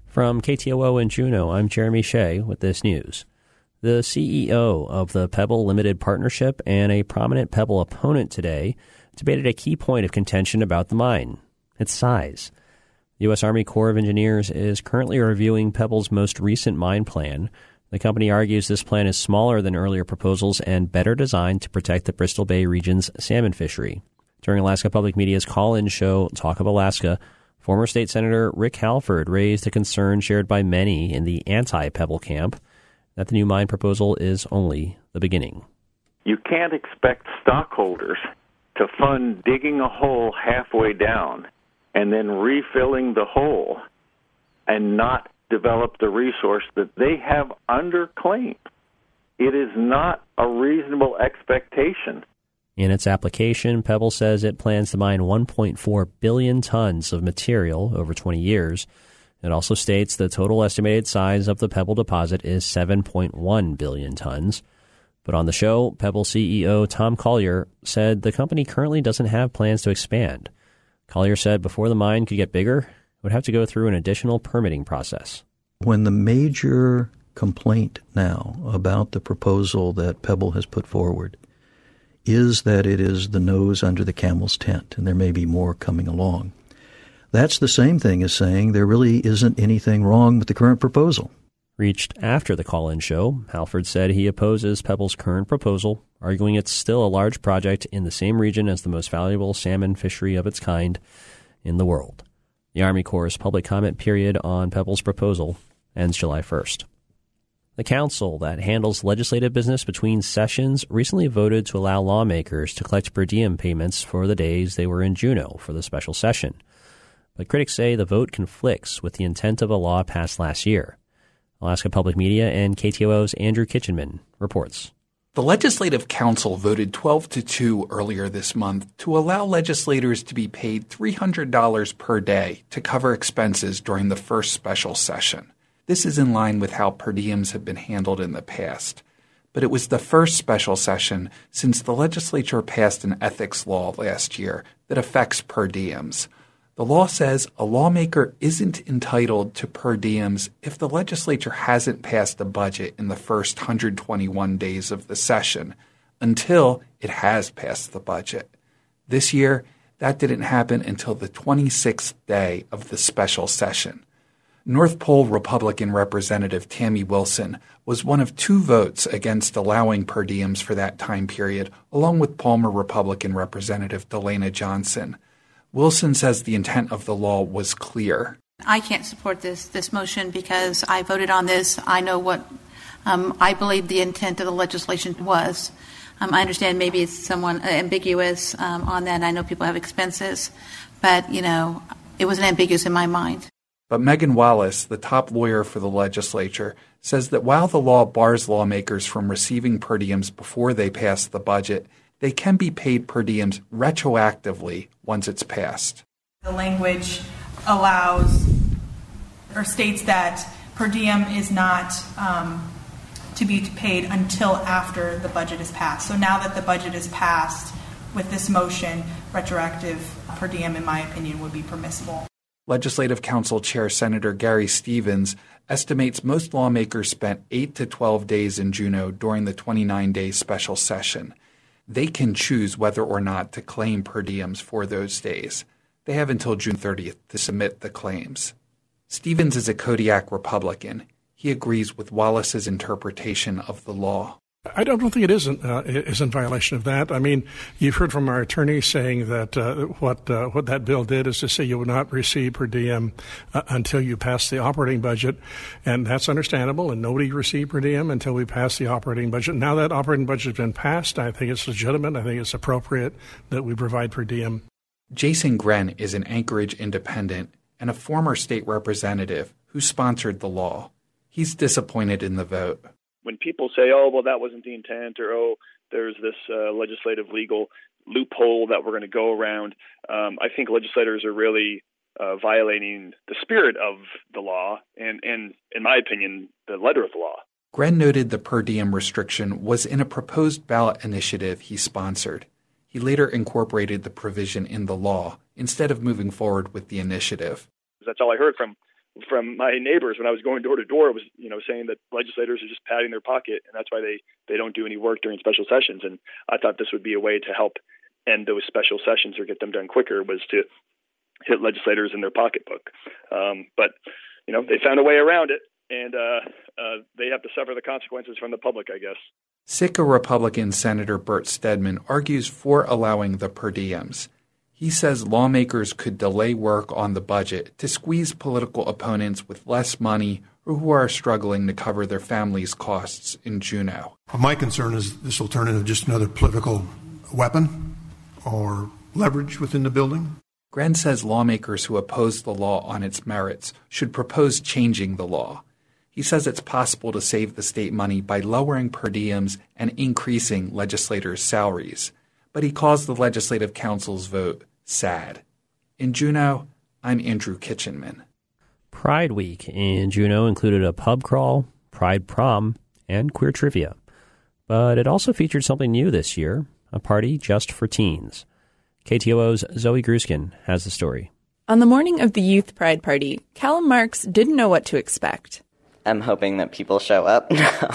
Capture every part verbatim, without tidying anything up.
From K T O O in Juneau, I'm Jeremy Shea with this news. The C E O of the Pebble Limited Partnership and a prominent Pebble opponent today debated a key point of contention about the mine, its size. The U S. Army Corps of Engineers is currently reviewing Pebble's most recent mine plan. The company argues this plan is smaller than earlier proposals and better designed to protect the Bristol Bay region's salmon fishery. During Alaska Public Media's call-in show, Talk of Alaska, former State Senator Rick Halford raised a concern shared by many in the anti-Pebble camp that the new mine proposal is only the beginning. You can't expect stockholders to fund digging a hole halfway down and then refilling the hole and not develop the resource that they have under claim. It is not a reasonable expectation. In its application, Pebble says it plans to mine one point four billion tons of material over twenty years. It also states the total estimated size of the Pebble deposit is seven point one billion tons. But on the show, Pebble C E O Tom Collier said the company currently doesn't have plans to expand. Collier said before the mine could get bigger, it would have to go through an additional permitting process. When the major complaint now about the proposal that Pebble has put forward is that it is the nose under the camel's tent, and there may be more coming along. That's the same thing as saying there really isn't anything wrong with the current proposal. Reached after the call-in show, Halford said he opposes Pebble's current proposal, arguing it's still a large project in the same region as the most valuable salmon fishery of its kind in the world. The Army Corps' public comment period on Pebble's proposal ends July first. The council that handles legislative business between sessions recently voted to allow lawmakers to collect per diem payments for the days they were in Juneau for the special session. But critics say the vote conflicts with the intent of a law passed last year. Alaska Public Media and K T O O's Andrew Kitchenman reports. The Legislative Council voted twelve to two earlier this month to allow legislators to be paid three hundred dollars per day to cover expenses during the first special session. This is in line with how per diems have been handled in the past. But it was the first special session since the legislature passed an ethics law last year that affects per diems. The law says a lawmaker isn't entitled to per diems if the legislature hasn't passed a budget in the first one hundred twenty-one days of the session until it has passed the budget. This year, that didn't happen until the twenty-sixth day of the special session. North Pole Republican Representative Tammy Wilson was one of two votes against allowing per diems for that time period, along with Palmer Republican Representative Delana Johnson. Wilson says the intent of the law was clear. I can't support this this motion because I voted on this. I know what um, I believe the intent of the legislation was. Um, I understand maybe it's somewhat ambiguous um, on that. I know people have expenses, but, you know, it wasn't ambiguous in my mind. But Megan Wallace, the top lawyer for the legislature, says that while the law bars lawmakers from receiving per diems before they pass the budget, they can be paid per diems retroactively once it's passed. The language allows or states that per diem is not um, to be paid until after the budget is passed. So now that the budget is passed, with this motion, retroactive per diem, in my opinion, would be permissible. Legislative Council Chair Senator Gary Stevens estimates most lawmakers spent eight to twelve days in Juneau during the twenty-nine day special session. They can choose whether or not to claim per diems for those days. They have until June thirtieth to submit the claims. Stevens is a Kodiak Republican. He agrees with Wallace's interpretation of the law. I don't think it isn't uh, is in violation of that. I mean, you've heard from our attorney saying that uh, what uh, what that bill did is to say you would not receive per diem uh, until you pass the operating budget, and that's understandable. And nobody received per diem until we pass the operating budget. Now that operating budget has been passed, I think it's legitimate. I think it's appropriate that we provide per diem. Jason Gren is an Anchorage independent and a former state representative who sponsored the law. He's disappointed in the vote. When people say, oh, well, that wasn't the intent, or, oh, there's this uh, legislative legal loophole that we're going to go around, um, I think legislators are really uh, violating the spirit of the law and, and, in my opinion, the letter of the law. Gren noted the per diem restriction was in a proposed ballot initiative he sponsored. He later incorporated the provision in the law instead of moving forward with the initiative. That's all I heard from from my neighbors when I was going door to door was, you know, saying that legislators are just padding their pocket, and that's why they, they don't do any work during special sessions. And I thought this would be a way to help end those special sessions or get them done quicker, was to hit legislators in their pocketbook. Um, but, you know, they found a way around it, and uh, uh, they have to suffer the consequences from the public, I guess. Sitka Republican Senator Bert Stedman argues for allowing the per diems. He says lawmakers could delay work on the budget to squeeze political opponents with less money or who are struggling to cover their families' costs in Juneau. My concern is this will turn into just another political weapon or leverage within the building. Gren says lawmakers who oppose the law on its merits should propose changing the law. He says it's possible to save the state money by lowering per diems and increasing legislators' salaries. But he calls the Legislative Council's vote sad. In Juneau, I'm Andrew Kitchenman. Pride Week in Juneau included a pub crawl, Pride Prom, and queer trivia. But it also featured something new this year, a party just for teens. K T O O's Zoe Gruskin has the story. On the morning of the Youth Pride Party, Callum Marks didn't know what to expect. I'm hoping that people show up.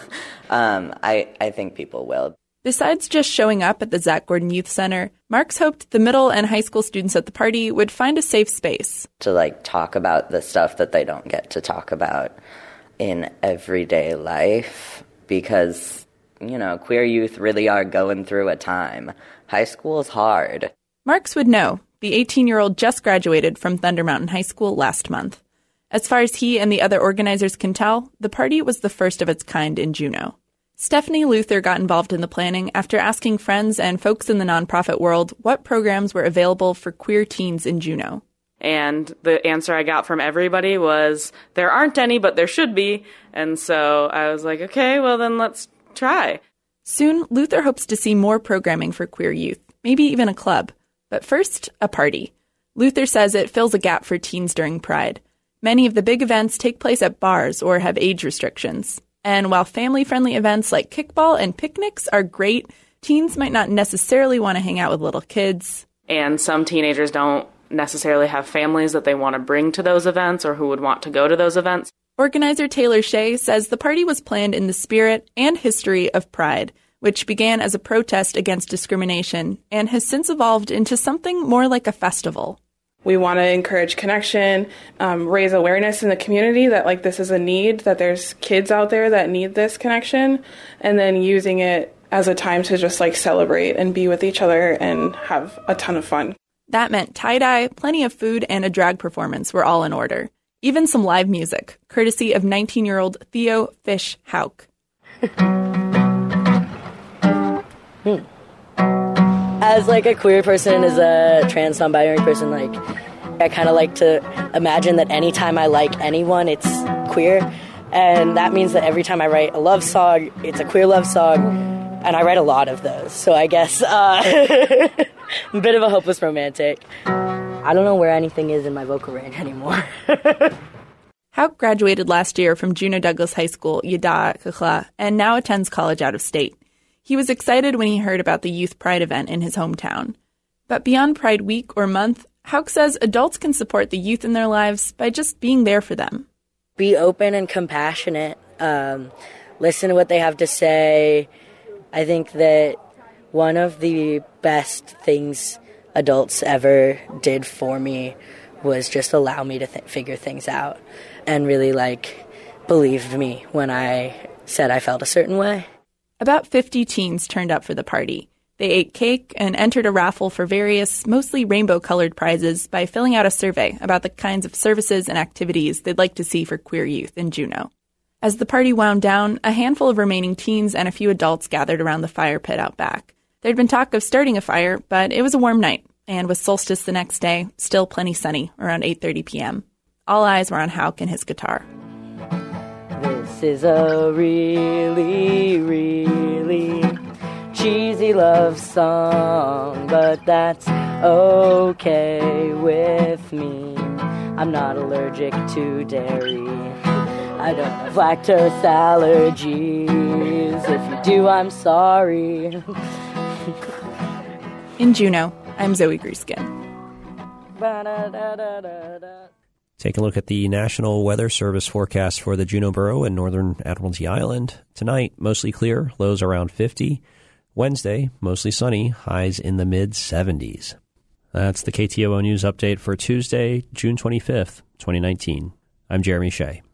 um, I, I think people will. Besides just showing up at the Zach Gordon Youth Center, Marks hoped the middle and high school students at the party would find a safe space to like talk about the stuff that they don't get to talk about in everyday life, because, you know, queer youth really are going through a time. High school is hard. Marks would know. The eighteen-year-old just graduated from Thunder Mountain High School last month. As far as he and the other organizers can tell, the party was the first of its kind in Juneau. Stephanie Luther got involved in the planning after asking friends and folks in the nonprofit world what programs were available for queer teens in Juneau. And the answer I got from everybody was, there aren't any, but there should be. And so I was like, okay, well then let's try. Soon, Luther hopes to see more programming for queer youth, maybe even a club. But first, a party. Luther says it fills a gap for teens during Pride. Many of the big events take place at bars or have age restrictions. And while family-friendly events like kickball and picnics are great, teens might not necessarily want to hang out with little kids. And some teenagers don't necessarily have families that they want to bring to those events or who would want to go to those events. Organizer Taylor Shea says the party was planned in the spirit and history of Pride, which began as a protest against discrimination and has since evolved into something more like a festival. We want to encourage connection, um, raise awareness in the community that like this is a need, that there's kids out there that need this connection, and then using it as a time to just like celebrate and be with each other and have a ton of fun. That meant tie-dye, plenty of food, and a drag performance were all in order. Even some live music, courtesy of nineteen-year-old Theo Fish Hauk. hmm. As, like, a queer person, as a trans, non-binary person, like, I kind of like to imagine that anytime I like anyone, it's queer. And that means that every time I write a love song, it's a queer love song. And I write a lot of those. So I guess uh, I'm a bit of a hopeless romantic. I don't know where anything is in my vocal range anymore. Hauk graduated last year from Juneau Douglas High School, Yada Kakla, and now attends college out of state. He was excited when he heard about the Youth Pride event in his hometown. But beyond Pride Week or month, Hauk says adults can support the youth in their lives by just being there for them. Be open and compassionate. Um, listen to what they have to say. I think that one of the best things adults ever did for me was just allow me to th- figure things out and really, like, believed me when I said I felt a certain way. About fifty teens turned up for the party. They ate cake and entered a raffle for various, mostly rainbow-colored prizes by filling out a survey about the kinds of services and activities they'd like to see for queer youth in Juneau. As the party wound down, a handful of remaining teens and a few adults gathered around the fire pit out back. There'd been talk of starting a fire, but it was a warm night, and with solstice the next day, still plenty sunny around eight thirty p.m. All eyes were on Hauk and his guitar. This is a really, really cheesy love song, but that's okay with me. I'm not allergic to dairy. I don't have lactose allergies. If you do, I'm sorry. In Juneau, I'm Zoe Gruskin. Take a look at the National Weather Service forecast for the Juneau Borough and northern Admiralty Island. Tonight, mostly clear, lows around fifty. Wednesday, mostly sunny, highs in the mid seventies. That's the K T O O News Update for Tuesday, June twenty-fifth, twenty nineteen. I'm Jeremy Shea.